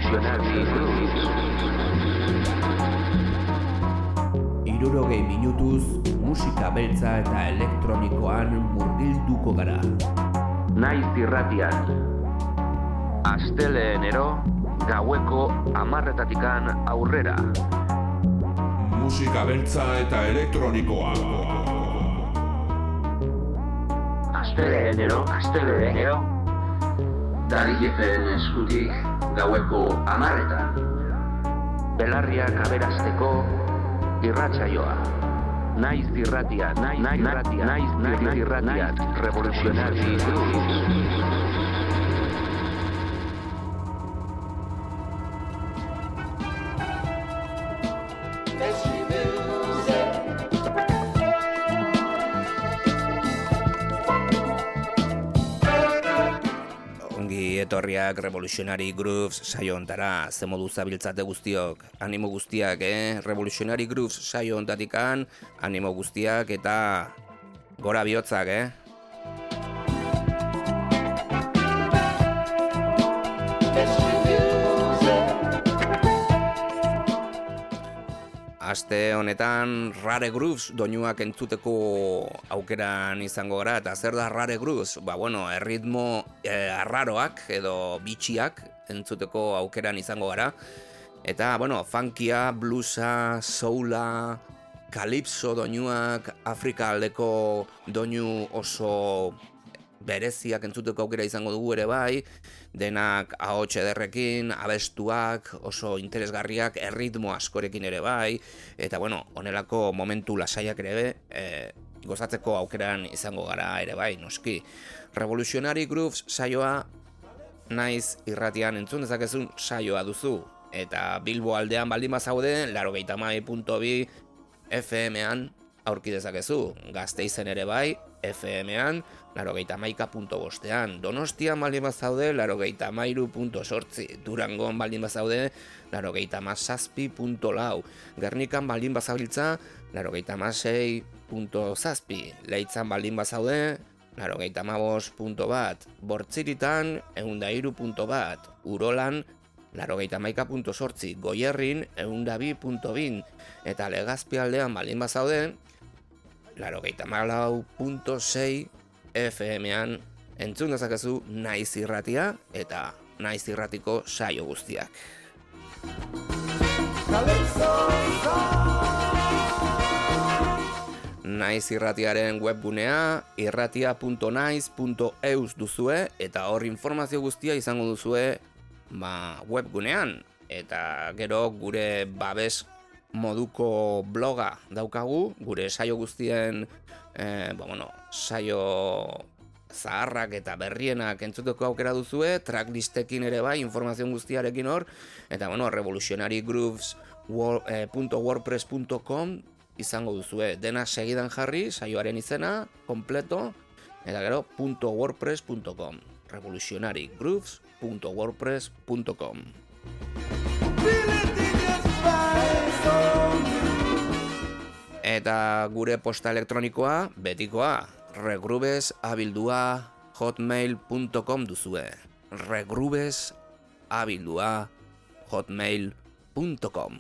Revolutionary Grooves. 60 minutuz musika beltza eta elektronikoan murgilduko gara. Naiz irratian. Asteleenero gaueko 10:00 aurrera. Musika beltza eta elektronikoa. Asteleenero. Darijefen eskutik gaueko 10:00. Belarriak aberasteko irratsaioa. Naiz irratia, Revolutionary Grooves. Etorriak Revolutionary Grooves saio hontara, ze modu zabiltzate guztiok, animo guztiak, Revolutionary Grooves saio hontatikan, animo guztiak eta gora bihotzak, Aste honetan Rare Grooves doinuak entzuteko aukeran izango gara, eta zer da Rare Grooves? Erritmo arraroak edo bitxiak entzuteko aukeran izango gara. Eta, funkia, bluesa, soula, calypso doinuak, Afrika aldeko doinu oso bereziak entzuteko aukera izango dugu ere bai, denak ahots ederrekin, abestuak, oso interesgarriak, erritmo askorekin ere bai, eta honelako momentu lasaiak ere gozatzeko aukeran izango gara ere bai, noski. Revolutionary Grooves saioa naiz irratian entzun dezakezun saioa duzu, eta Bilbo aldean baldin bazaude, 92.2 FM-an aurki dezakezu, Gasteizen ere bai, FM-an, 91.5-ean, Donostian baldin bazaude, 93.8, Durangon baldin bazaude, 97.4, Gernikan baldin bazabiltza, 96.7, Leitzan baldin bazaude, 95.1, Bortziritan, 103.1, Urolan, 91.8, Goierrin, 102.2, eta Legazpi aldean baldin bazaude, 94.6 FM-an entzun dezakezu Naiz irratia eta Naiz irratiko saio guztiak. Naiz irratiaren webgunea irratia.naiz.eus duzue, eta hor informazio guztia izango duzue webgunean, eta gero gure babes moduko bloga daukagu, gure saio guztien saio zaharrak eta berrienak entzuteko aukera duzue, tracklistekin ere bai, informazio guztiarekin hor, eta revolutionarygrooves.wordpress.com izango duzue, dena segidan jarri, saioaren izena, kompleto, eta gero .wordpress.com, revolutionarygrooves.wordpress.com. Eta gure posta elektronikoa, betikoa, regrooves@hotmail.com duzue. regrooves@hotmail.com.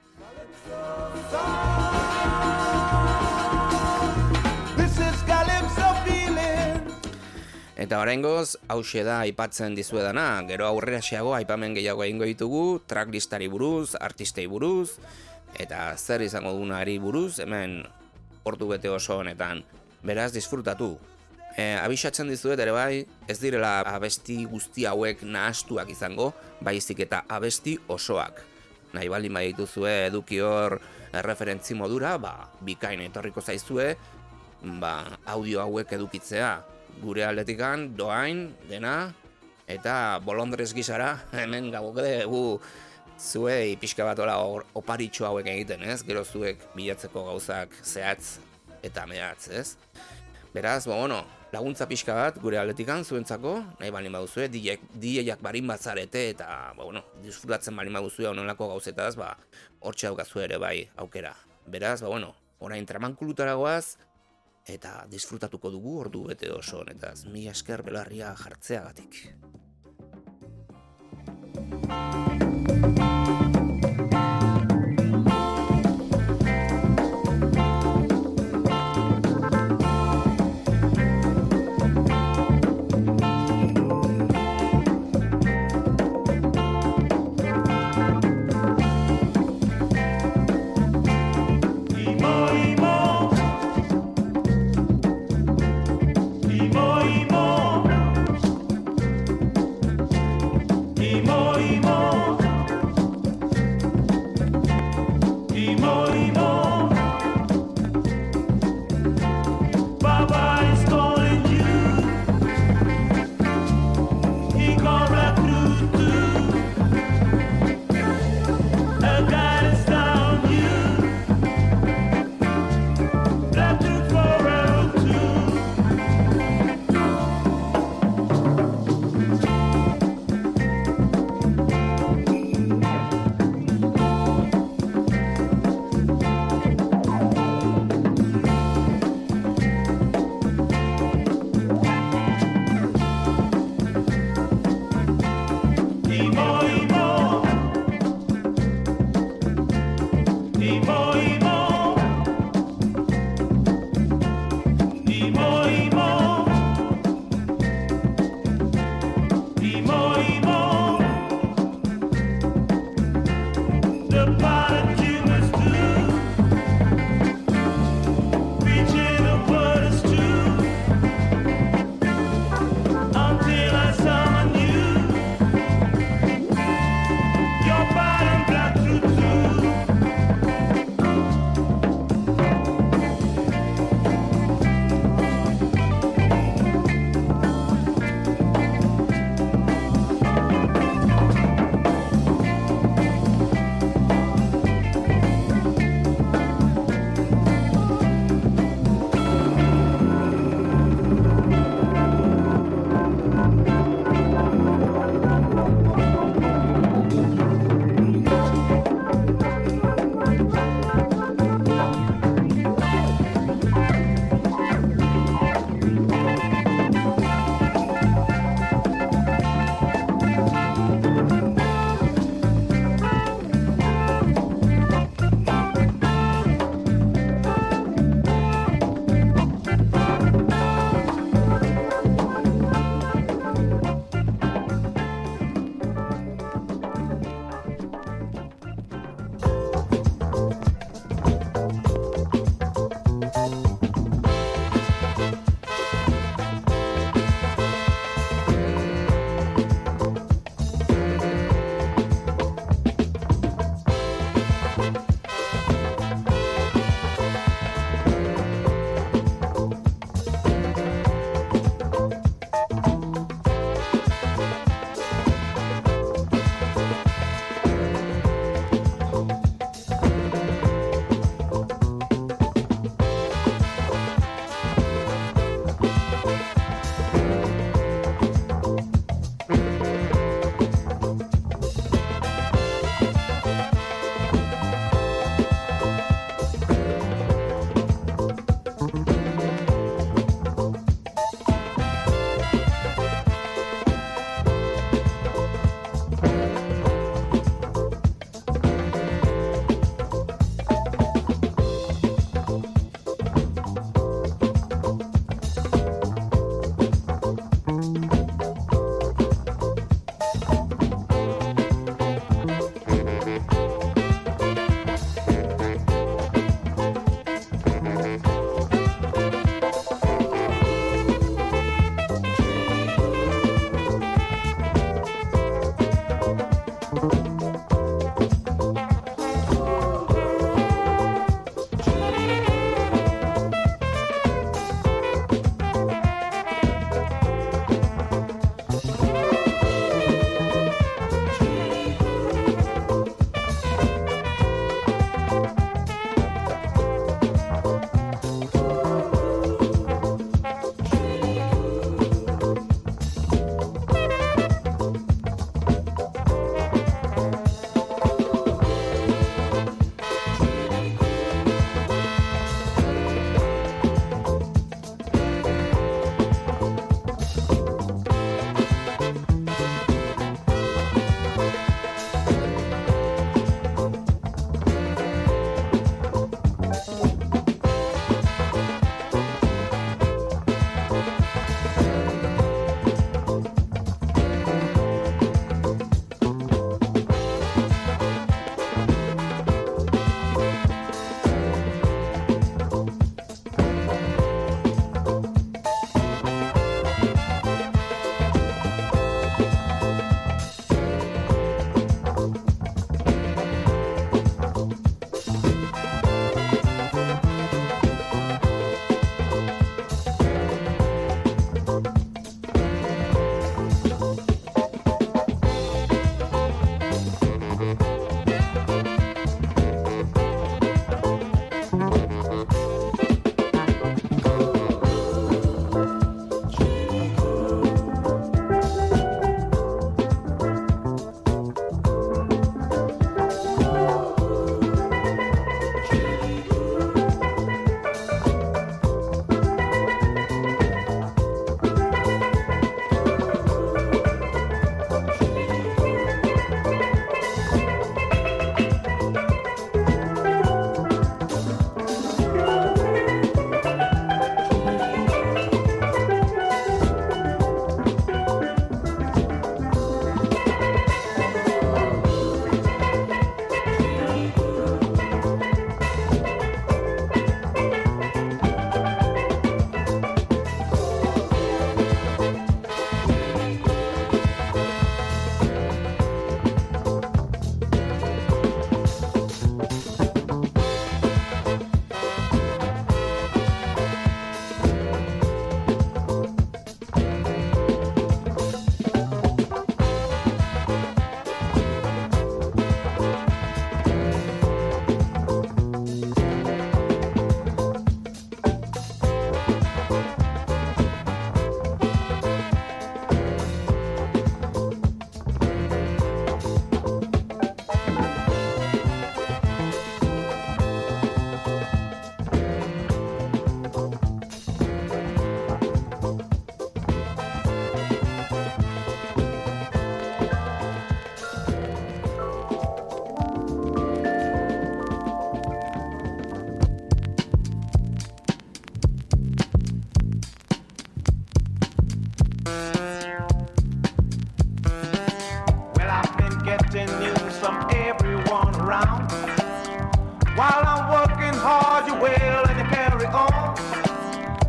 Eta oraingoz, hauxe da aipatzen dizuedana, gero aurreraxeago aipamen gehiago egingo ditugu, tracklistari buruz, artistei buruz, eta zer izango dugunari buruz, hemen ordu bete oso honetan. Beraz, disfrutatu. Abisatzen dizuet ere bai, ez direla abesti guzti hauek nahastuak izango, baizik eta abesti osoak. Nahi baldin badituzue eduki hor referentzi modura, bikain etorriko zaizue, audio hauek edukitzea. Gure aldetikan, doain, dena, eta bolondrez gizara, hemen gauke dugu zuei pixka bat oparitxo hauek egiten, ez? Gero zuek bilatzeko gauzak zehatz eta mehatz, ez? Beraz, laguntza pixka bat gure aldetikan zuentzako, nahi balin baduzue, DJak barin batzarete eta, disfrutatzen balin baduzue honelako gauzetaz, hortxe daukazu ere bai aukera. Beraz, orain tramankulutara goaz, eta disfrutatuko dugu ordu bete oso honetaz. Mila esker belarria jartzeagatik.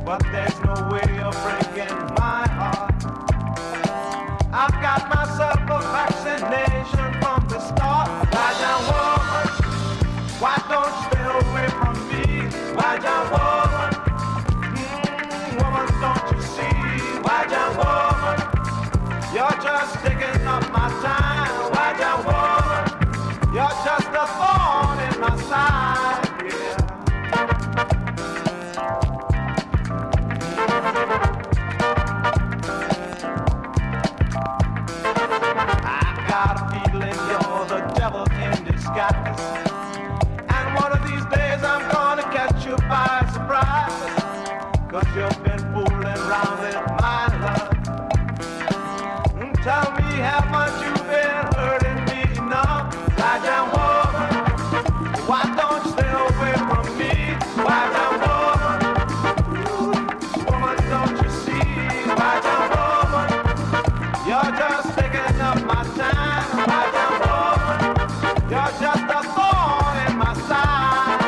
but there's no way of breaking my heart. I've got myself a vaccination from the start. Why young woman, why don't you stay away from me? Why young woman, woman, don't you see? Why young woman, you're just taking up my time. Why young woman, you're just a thorn in my side. And one of these days I'm gonna catch you by surprise, 'cause you've been fooling around with my love. Tell me how much you've been hurting me enough. Why young woman, why don't you stay away from me? Why young woman, woman, don't you see? Why young woman, you're just taking up my time. Why young woman, you're just a thorn in my side.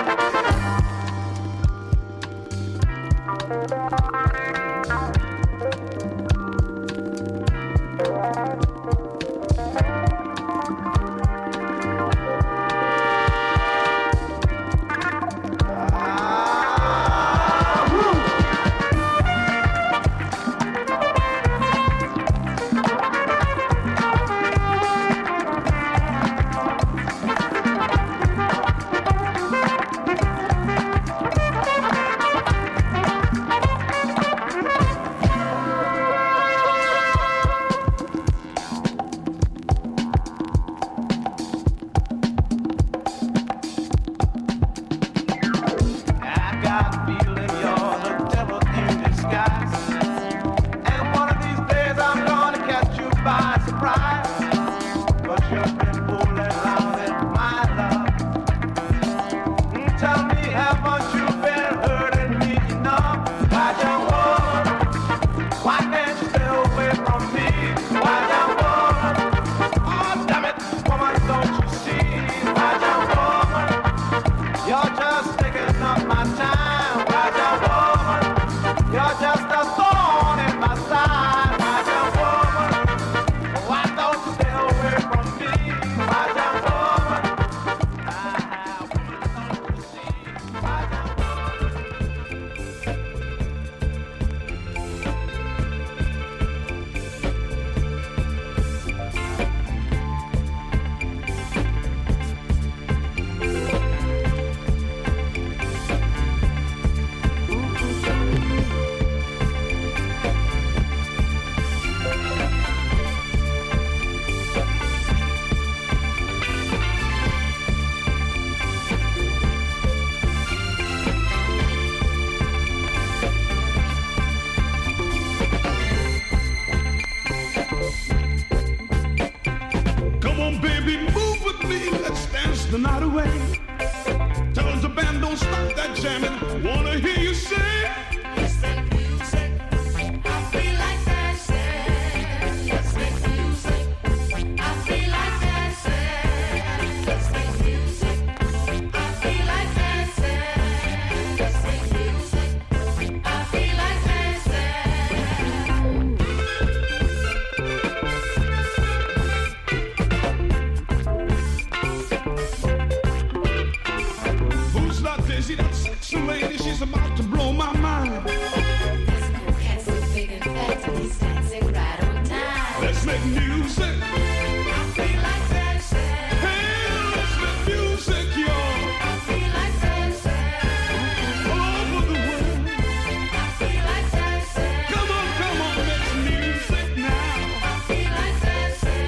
the night away. Tell us the band don't stop that jamming. Wanna hear you say, it's that music. I feel like dancing. Let's make music. I feel like dancing. Let's make music. I feel like dancing. Let's make music. I feel like see that sexy lady, she's about to blow my mind. This cool cat so big and fat and he's dancing right on time. Let's make music. I feel like dancing. Hey, let's make music, y'all. I feel like dancing. All over the world. I feel like dancing. Come on, let's music now. I feel like dancing.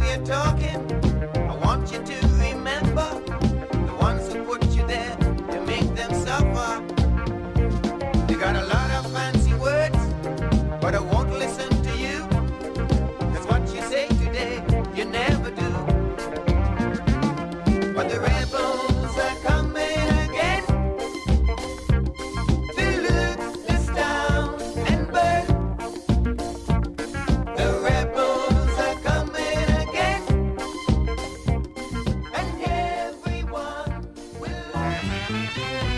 you're talking, I want you to remember the ones who put you there, you make them suffer. They got a lot of fancy words, but I won't listen to you. 'Cause what you say today, you never do. But the rebels are coming again to loot this town and burn. The rebels are coming again, and everyone will learn.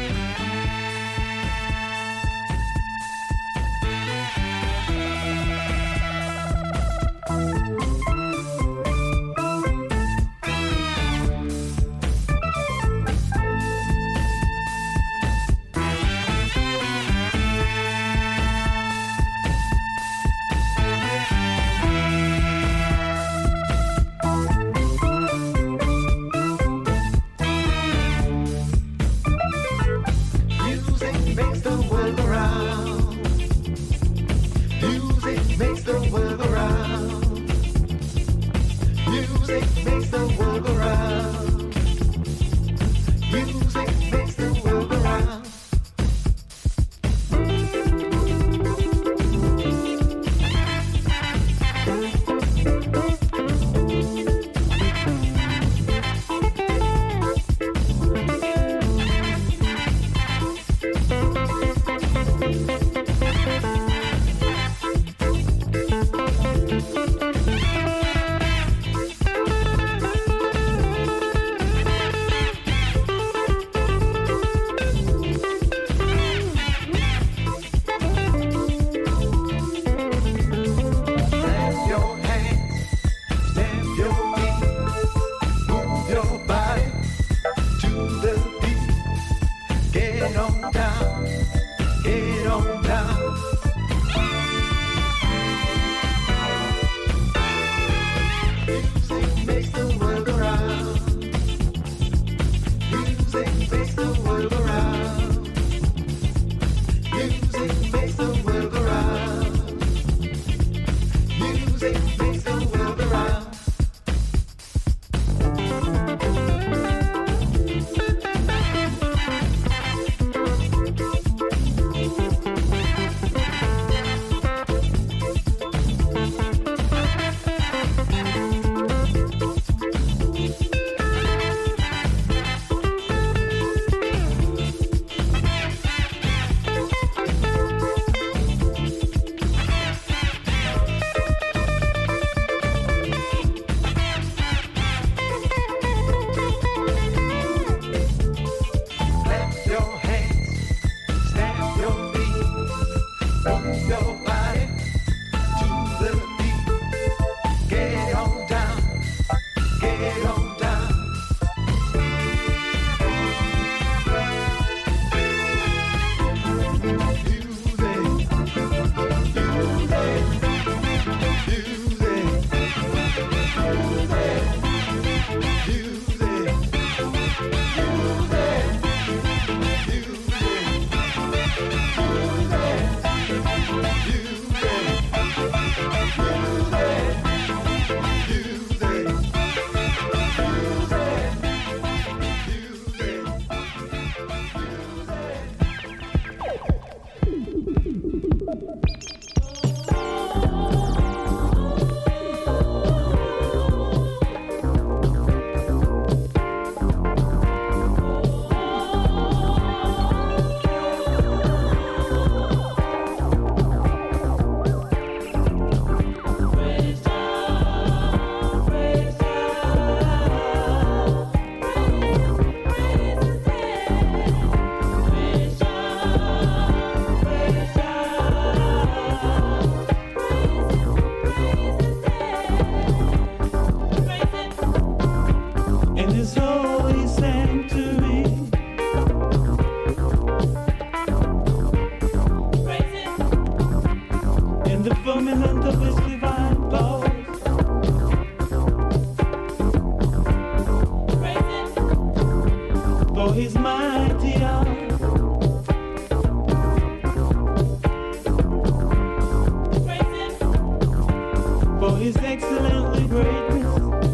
Music makes the world go round. Music makes the world go round. Music makes the world go round. Music makes the world go round. Stamp your hands, stamp your feet, move your body to the beat. Get on down, get on down. Music makes the world go round. Music makes the world go round. Music makes the world go round. Music makes the world go round. Clap your hands, stamp your feet, move your body to the beat. Get on down, get on down. In this holy sanctuary, in the firmament of His divine power, for His mighty arm, for His excellently greatness.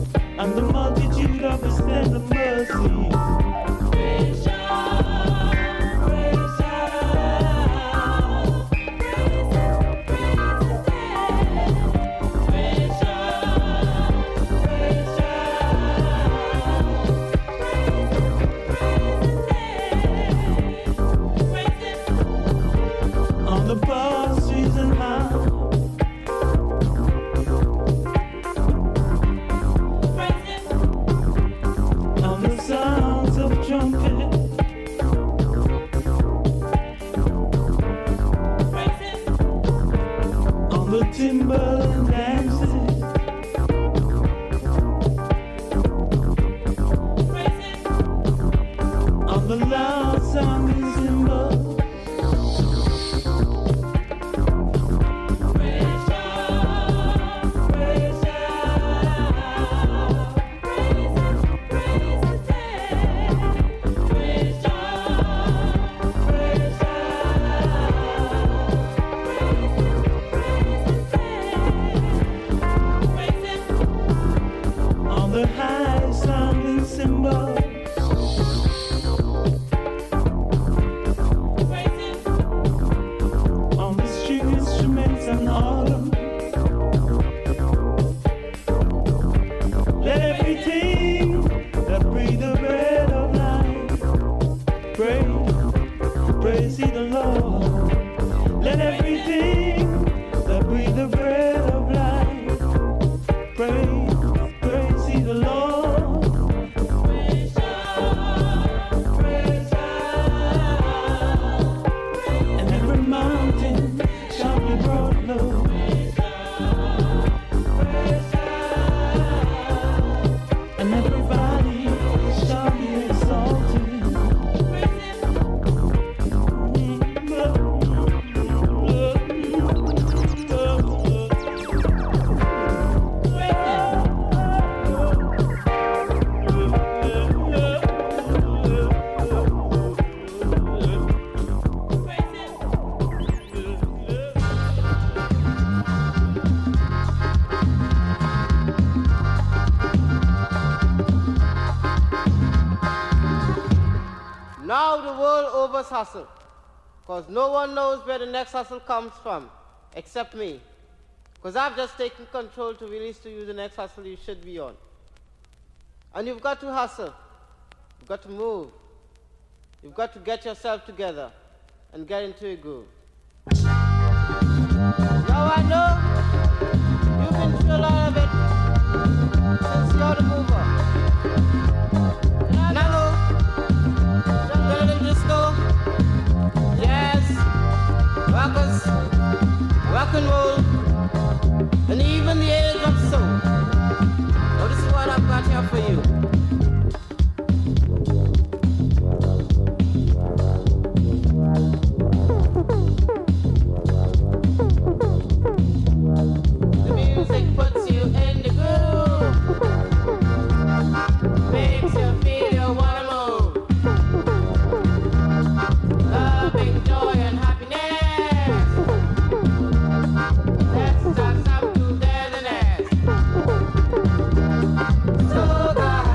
the loud sounding cymbals. On the high sounding cymbals. On the string instruments and autumn. Let everything that breathe the breath of life praise ye the Lord. Let everything that breathe the breath of life praise ye the Lord. And every mountain shall be brought low. And everybody shall be exalted. Now the world overs hustle, because no one knows where the next hustle comes from, except me. Because I've just taken control to release to you the next hustle you should be on. And you've got to hustle. You've got to move. You've got to get yourself together and get into a groove. Now I know you've been through a lot of it since you're the mover. And I know disco, jazz, rockers, rock and roll, and even the age of soul. Now this is what I've got here for you. The music puts you in the groove, makes you feel you wanna move. Loving joy and happiness. Let's start some togetherness. So the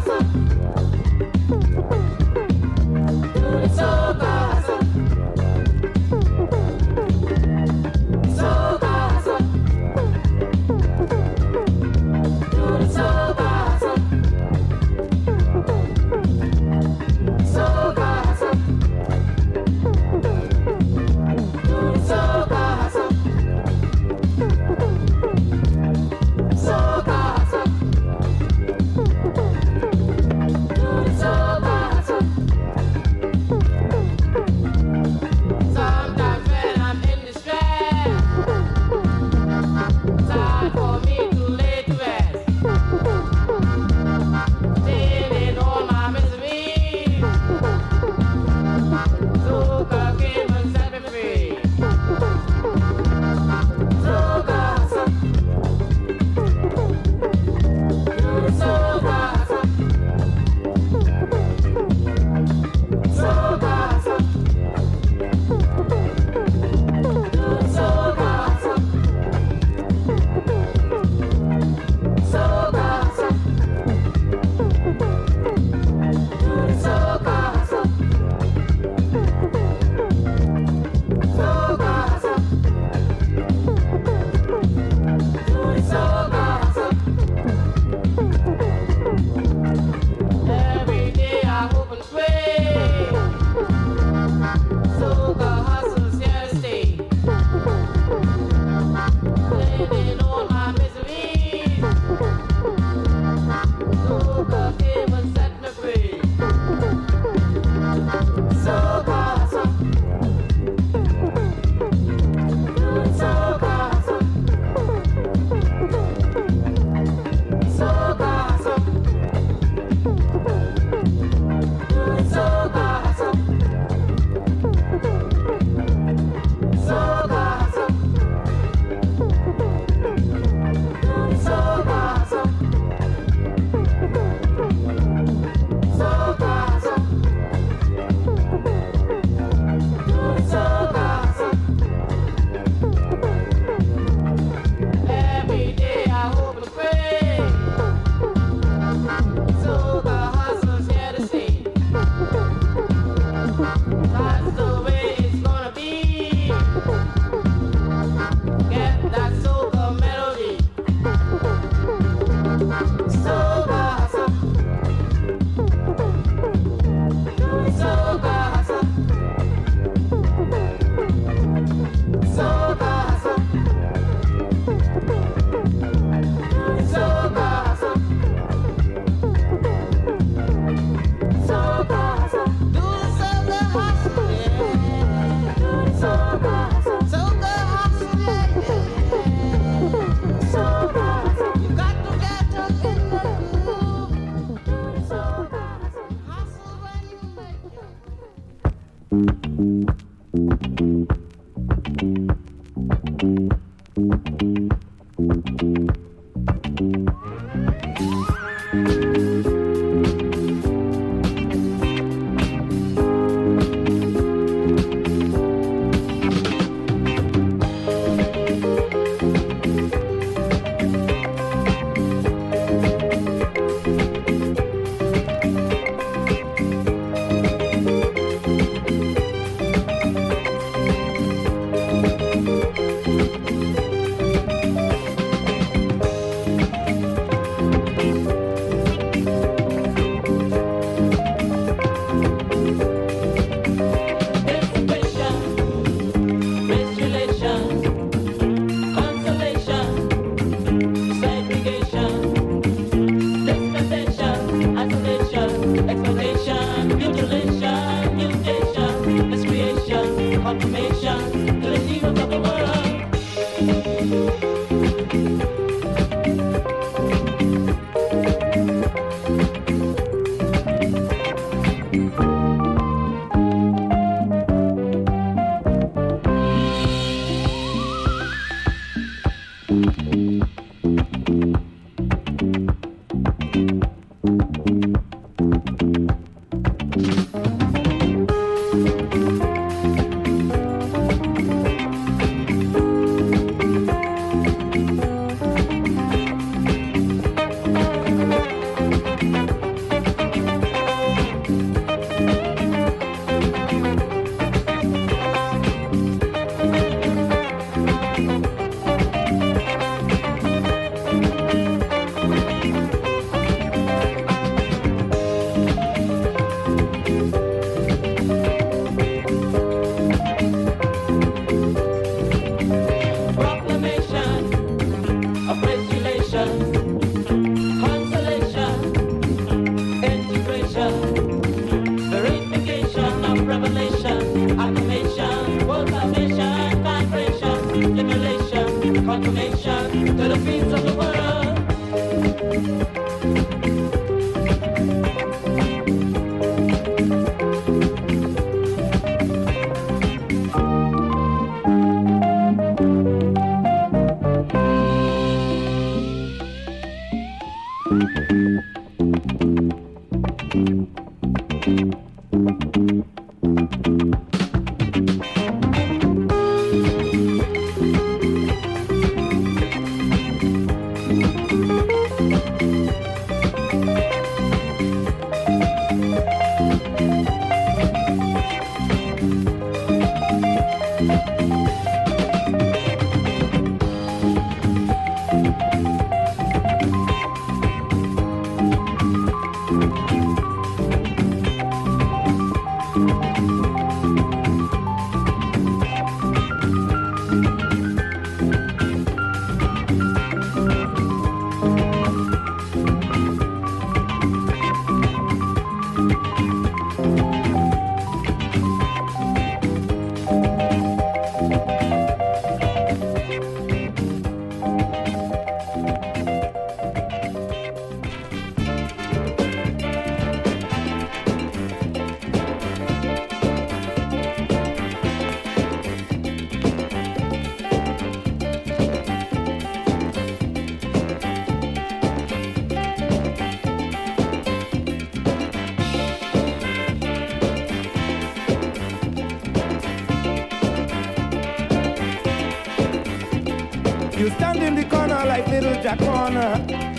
You stand in the corner like little Jack Horner.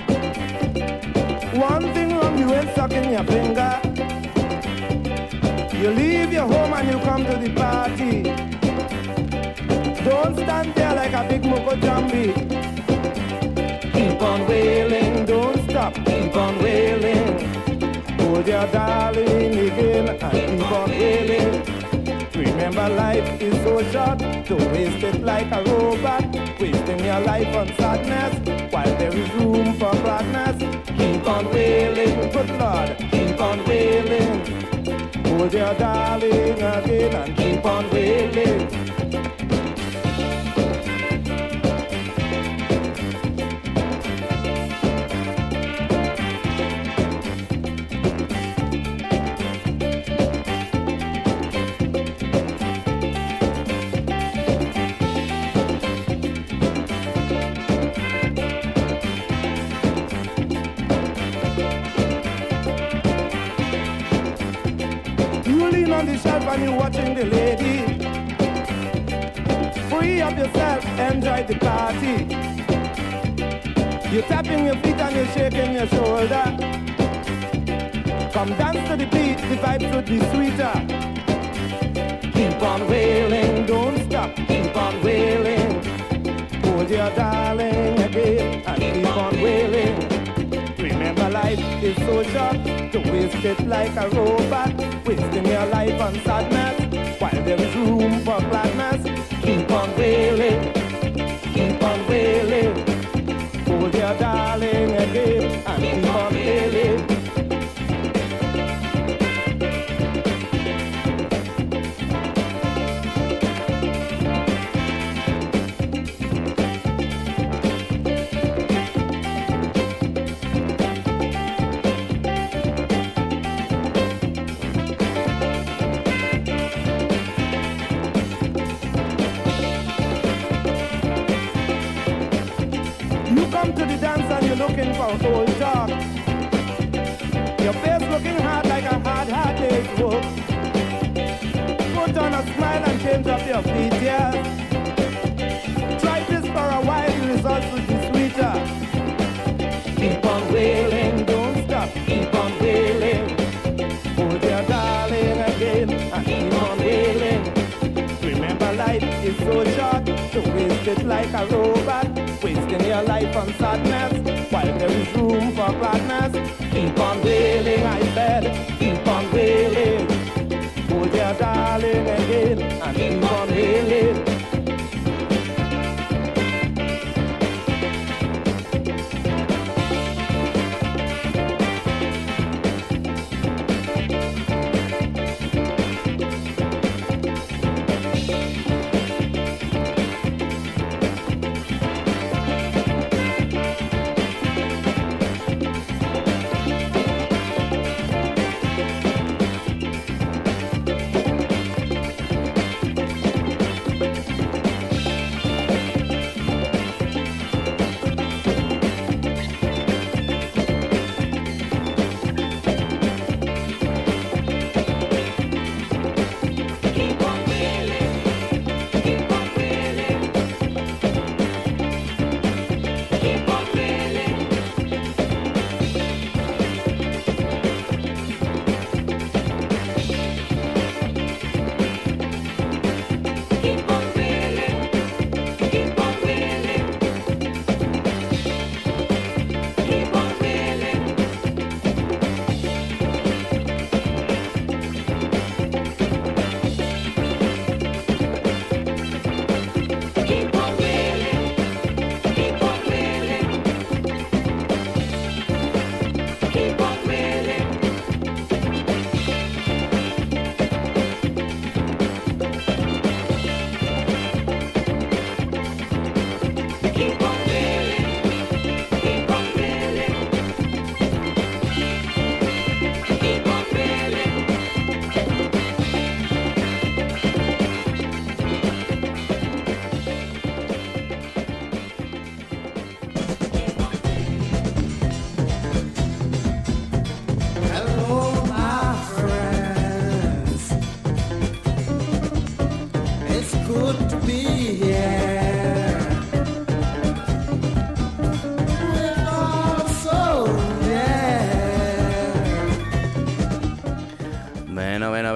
One thing wrong, you ain't sucking your finger. You leave your home and you come to the party. Don't stand there like a big moko jambi. Keep on wailing, don't stop, keep on wailing. Hold your darling again and keep on wailing. Remember life is so short, don't waste it like a robot. Wasting your life on sadness, while there is room for gladness. Keep on wailing, good Lord, keep on wailing. Hold your darling again and keep on wailing. On the shelf and you're watching the lady. Free up yourself, enjoy the party. You're tapping your feet and you're shaking your shoulder. Come dance to the beat, the vibes would be sweeter. Keep on wailing, don't stop, keep on wailing. Hold your darling again and keep on wailing. Remember life is so short, don't waste it like a robot. Wasting your life on sadness, while there is room for gladness. Keep on wailing, keep on wailing. Hold your darling again and keep on wailing. To the dance and you're looking for old talk. Your face looking hard like a hard day's work. Put on a smile and change up your feet, yeah. Try this for a while, the results will be sweeter. Keep on wailing, don't stop, keep on wailing. Hold your darling again and keep on wailing. Remember life is so short, don't waste it like a robot. Wasting your life on sadness, while there is room for gladness. Keep on wailing, I said, keep on wailing. Hold your darling again and keep on wailing.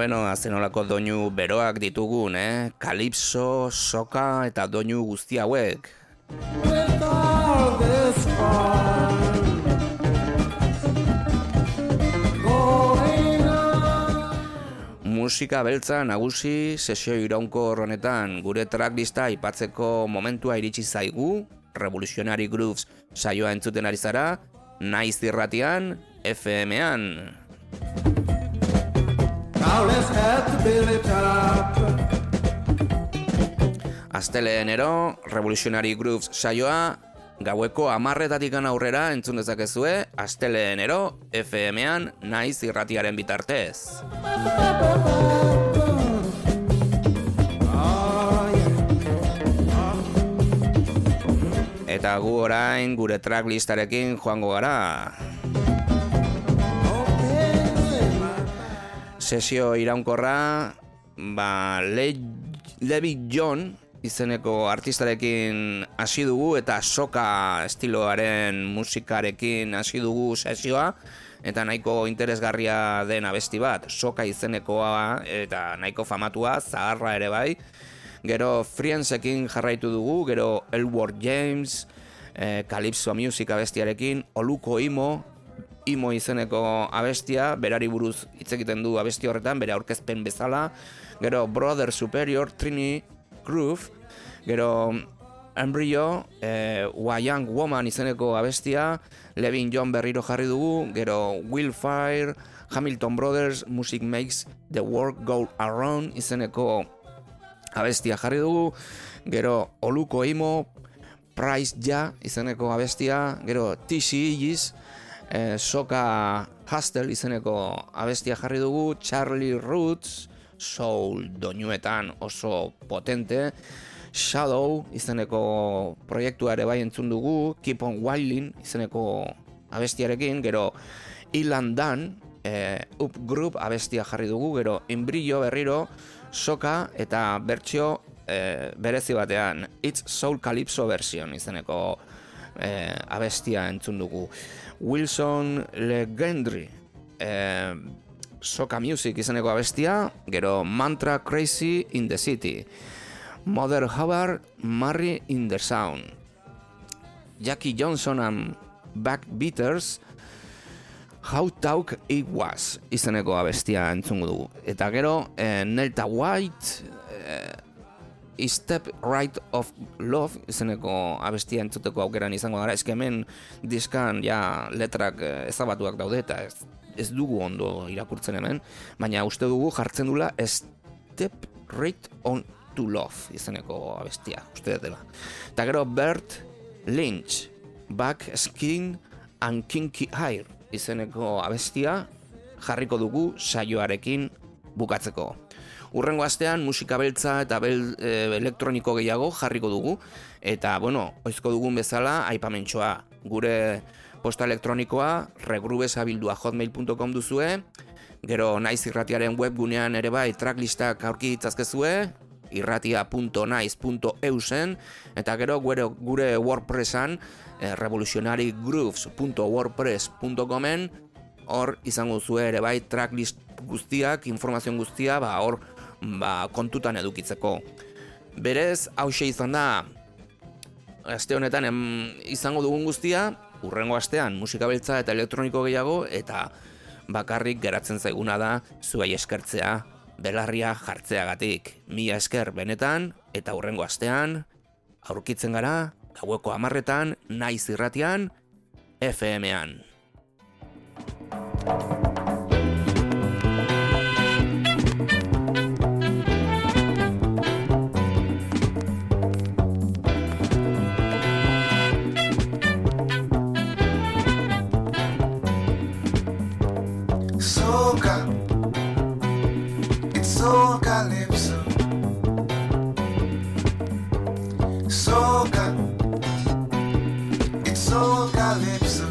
Bueno, azenolako doinu beroak ditugun, Kalipso, soka eta doinu guzti hauek. With all this fun going on. Musika beltza nagusi sesio iraunkor honetan gure tracklista aipatzeko momentua iritsi zaigu. Revolutionary Grooves saioa entzuten ari zara, Naiz irratian, FM-an. Now let's have the Billy Top. Asteleenero, Revolutionary Grooves saioa, gaueko 10:00 aurrera entzun dezakezue, asteleenero, FM-an, Naiz irratiaren bitartez. Eta gu orain gure tracklistarekin joango gara. Sesio iraunkorra, Levi John izeneko artistarekin hasi dugu eta soka estiloaren musikarekin hasi dugu sesioa, eta nahiko interesgarria den abesti bat, soka izenekoa eta nahiko famatua, zaharra ere bai. Gero Friendsekin jarraitu dugu, gero Elward James, Calypso Music abestiarekin, Oluko Imo izeneko abestia, berari buruz hitz egiten du abesti horretan, bere aurkezpen bezala. Gero Brother Superior, Trini Groove, gero Embryo, A Young Woman izeneko abestia, Levin John berriro jarri dugu, gero Willfire, Hamilton Brothers, Music Makes the World Go Around izeneko abestia jarri dugu, gero Oluko Imo, Price Ja izeneko abestia, gero TC Igis, Soka Hustle izeneko abestia jarri dugu, Charlie Roots, soul doinuetan oso potente, Shadow izeneko proiektua ere bai entzun dugu, Keep on Wilding izeneko abestiarekin, gero Ilan Dan, Up Group abestia jarri dugu, gero Embrillo berriro, soka eta bertsio berezi batean, It's Soul Calypso version izeneko abestia entzun dugu. Wilson Legendry, Soca Music izeneko abestia, gero Mantra Crazy in the City, Mother Hubbard, Marry in the Sound, Jackie Johnson and Backbeaters, How Talk It Was izeneko abestia entzungo dugu. Eta gero Nelta White, Step Right of Love izeneko abestia entzuteko aukeran izango gara. Eske hemen diskan ja letrak ezabatuak daude eta ez dugu ondo irakurtzen hemen, baina uste dugu jartzen dula Step Right on to Love izeneko abestia, uste dela. Eta gero Bert Lynch, Back Skin and Kinky Hair izeneko abestia jarriko dugu saioarekin bukatzeko. Urrengo astean musika beltza eta elektroniko gehiago jarriko dugu, eta bueno, oizko dugun bezala aipamentxoa. Gure posta elektronikoa regrubesabildua@hotmail.com duzue, gero Naiz irratiaren webgunean ere bai tracklistak aurki ditzazkezue, irratia.naiz.eusen, eta gero gure WordPressan revolutionarygrooves.wordpress.comen, hor izango duzue ere bai tracklist guztiak, informazio guztia, hor kontutan edukitzeko. Berez, hauxe izan da aste honetan izango dugun guztia. Urrengo astean musika beltza eta elektroniko gehiago, eta bakarrik geratzen zaiguna da zuei eskertzea, belarria jartzeagatik. Mila esker benetan, eta urrengo astean aurkitzen gara gaueko 10:00 Naiz irratian, FM-an. Soca, it's soul calypso. Soca, it's soul calypso.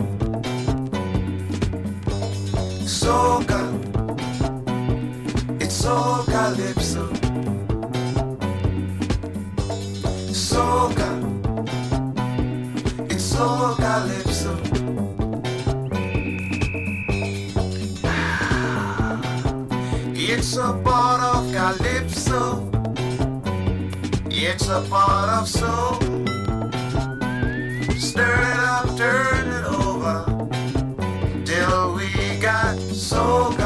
Soca, it's soul calypso. Soca, it's soul calypso. It's a part of calypso. It's a part of soul. Stir it up, turn it over, till we got soca.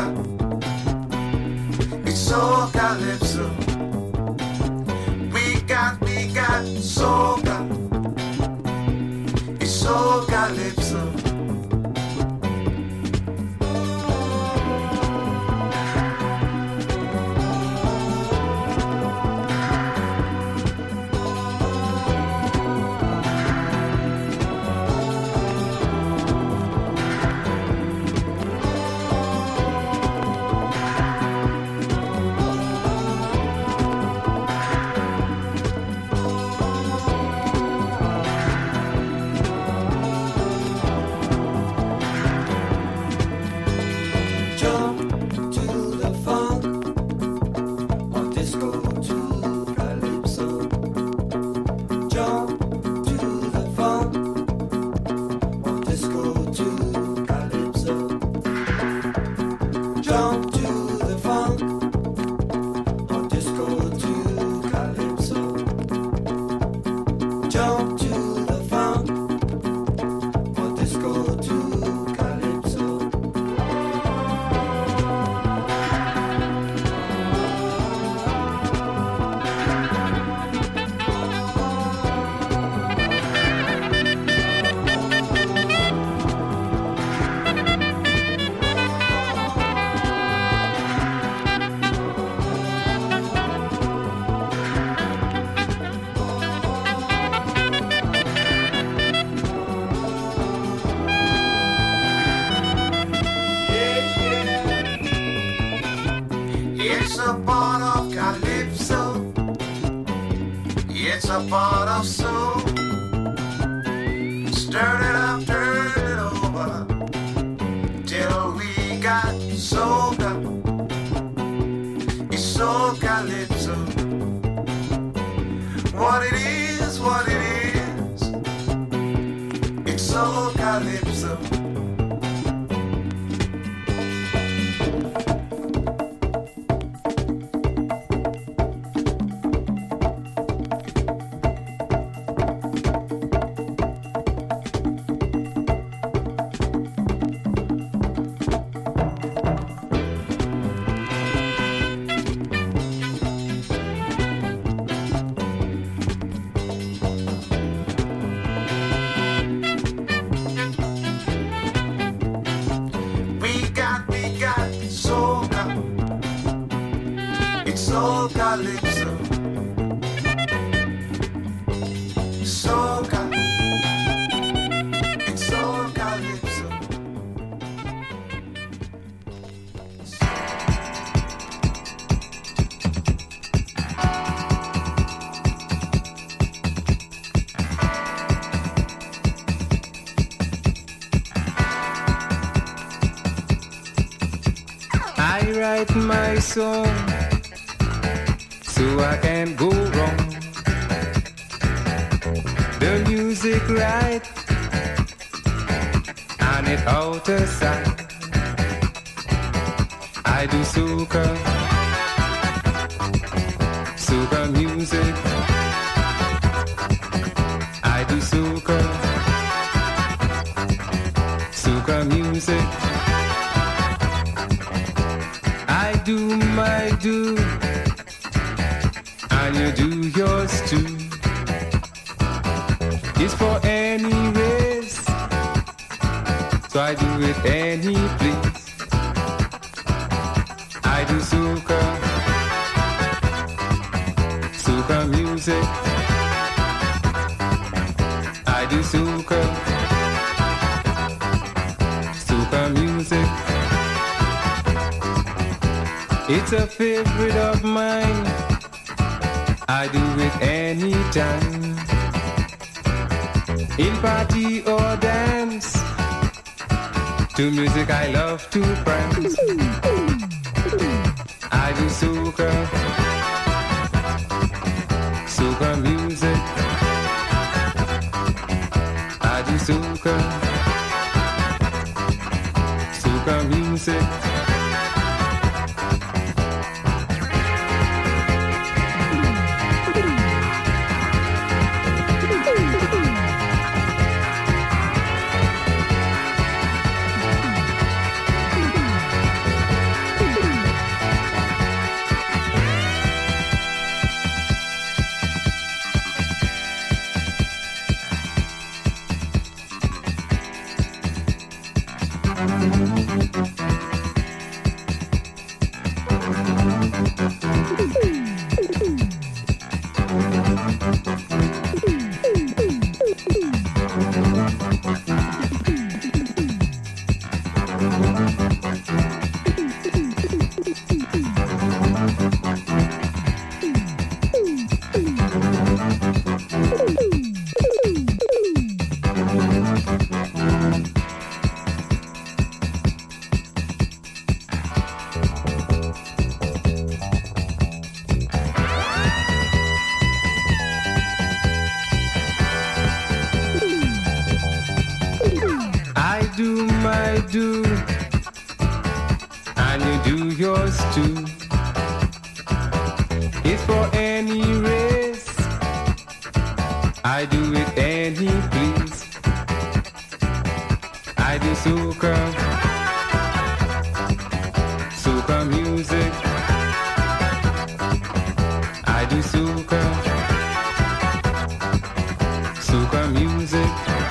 It's so calypso. We got soca. It's so calypso. It's a part of calypso. It's a part of soul. Stir it up, turn it over, till we got soca. It's so calypso. What it is, it's so calypso. Soul calypso, soca, it's soul calypso. I write my song so I can't go wrong. The music right and it out of sight. I do soca, soca music. I do soca, soca music. I do my do, and you do yours too. It's for any race, so I do it any place. I do soca, soca music. I do soca, soca music. It's a favorite of mine. I do it anytime, in party or dance. To music I love to prance. I do soca, soca music. I do soca, soca music. do, and you do yours too. If for any race, I do it any please. I do soca, soca music. I do soca, soca music.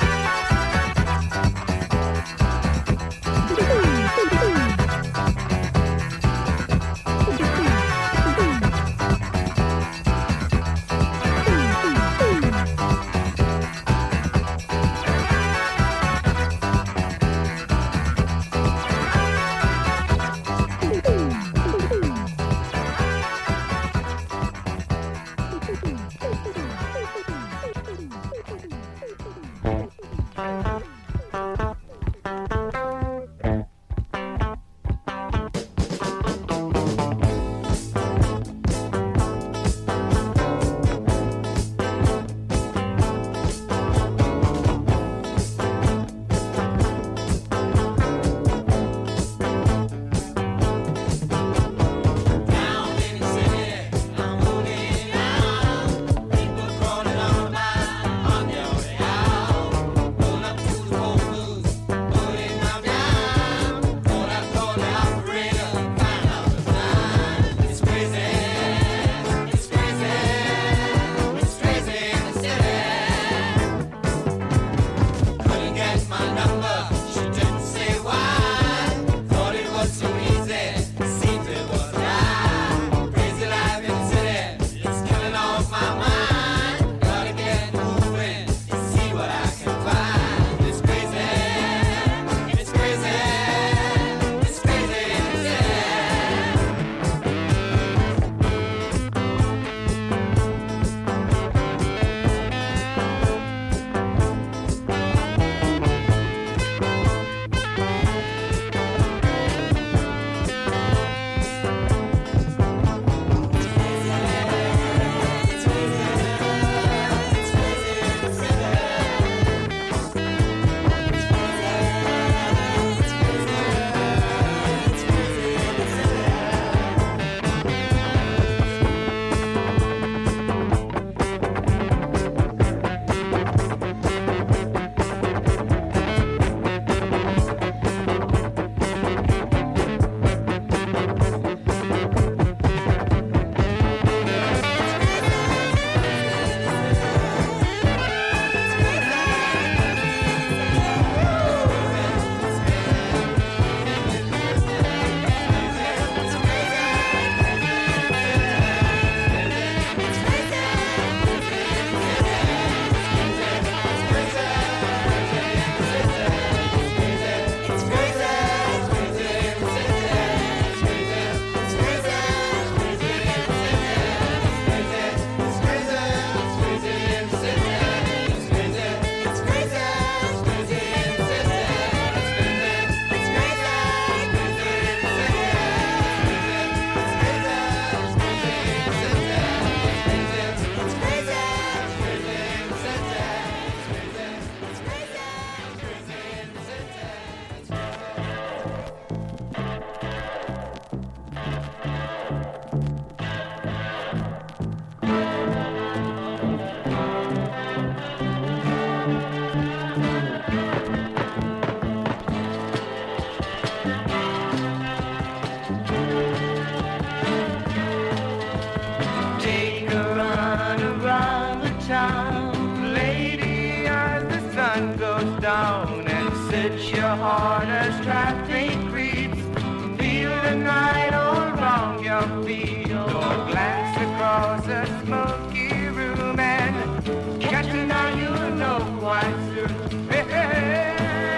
hard as traffic creeps. Feel the night all around your feet. Or glance across a smoky room and catch me now, you know quite soon. Hey, hey, hey.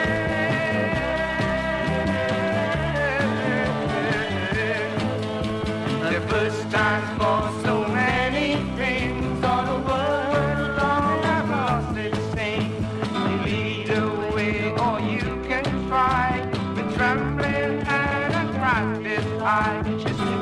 The first time for so many things, all the world long I've lost its sting. You lead away or you can try, with trembling and a practice eye. Just